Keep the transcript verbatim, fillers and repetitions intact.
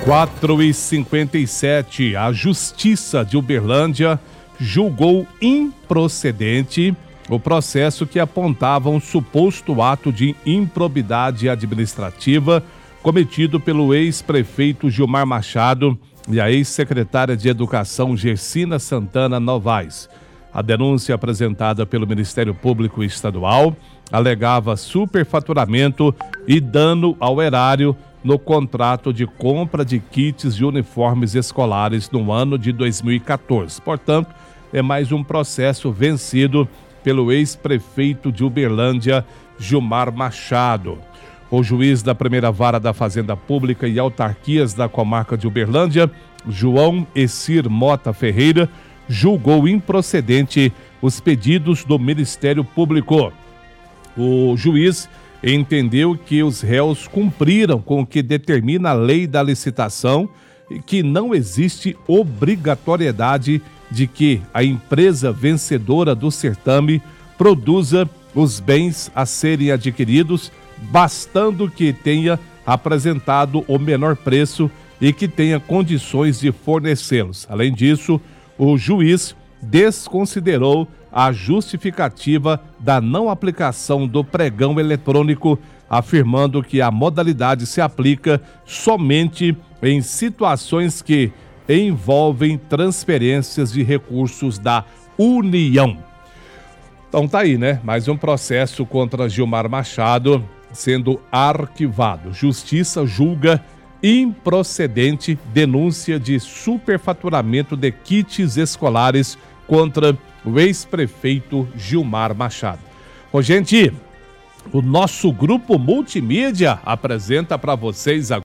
quatro e cinquenta e sete, a Justiça de Uberlândia julgou improcedente o processo que apontava um suposto ato de improbidade administrativa cometido pelo ex-prefeito Gilmar Machado e a ex-secretária de Educação Gersina Santana Novaes. A denúncia apresentada pelo Ministério Público Estadual alegava superfaturamento e dano ao erário no contrato de compra de kits de uniformes escolares no ano de dois mil e quatorze. Portanto, é mais um processo vencido pelo ex-prefeito de Uberlândia, Gilmar Machado. O juiz da primeira vara da Fazenda Pública e Autarquias da comarca de Uberlândia, João Essir Mota Ferreira, julgou improcedente os pedidos do Ministério Público. O juiz entendeu que os réus cumpriram com o que determina a lei da licitação e que não existe obrigatoriedade de que a empresa vencedora do certame produza os bens a serem adquiridos, bastando que tenha apresentado o menor preço e que tenha condições de fornecê-los. Além disso, o juiz desconsiderou a justificativa da não aplicação do pregão eletrônico, afirmando que a modalidade se aplica somente em situações que envolvem transferências de recursos da União. Então tá aí, né? Mais um processo contra Gilmar Machado sendo arquivado. Justiça julga improcedente denúncia de superfaturamento de kits escolares contra o ex-prefeito Gilmar Machado. Bom, gente, o nosso grupo multimídia apresenta para vocês agora